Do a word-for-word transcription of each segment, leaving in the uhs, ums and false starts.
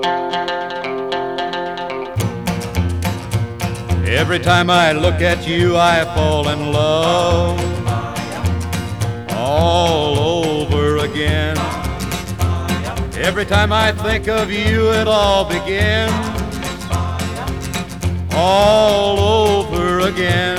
Every time I look at you, I fall in love all over again. Every time I think of you, it all begins all over again.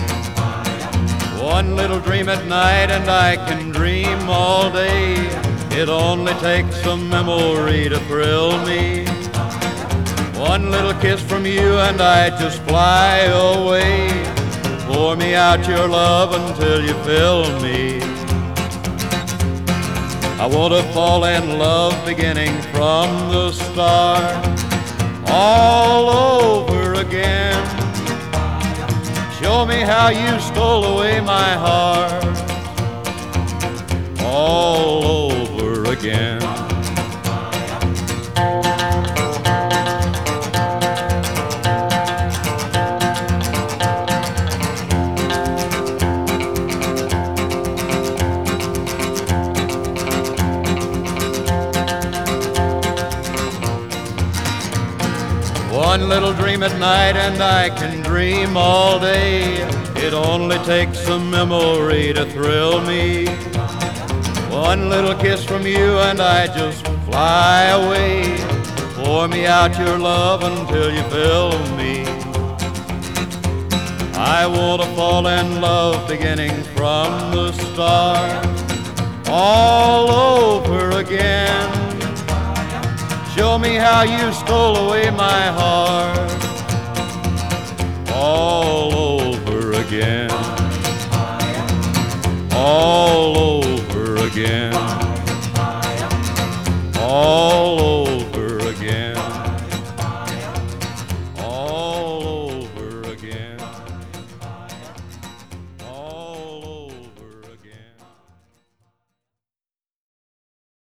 One little dream at night and I can dream all day. It only takes a memory to thrill me. One little kiss from you and I just fly away. Pour me out your love until you fill me. I want to fall in love beginning from the start, all over again. Show me how you stole away my heart, all over again. One little dream at night and I can dream all day. It only takes a memory to thrill me. One little kiss from you and I just fly away. Pour me out your love until you fill me. I want to fall in love beginning from the start, all over again. Show me how you stole away my heart, all over again, all over again, all over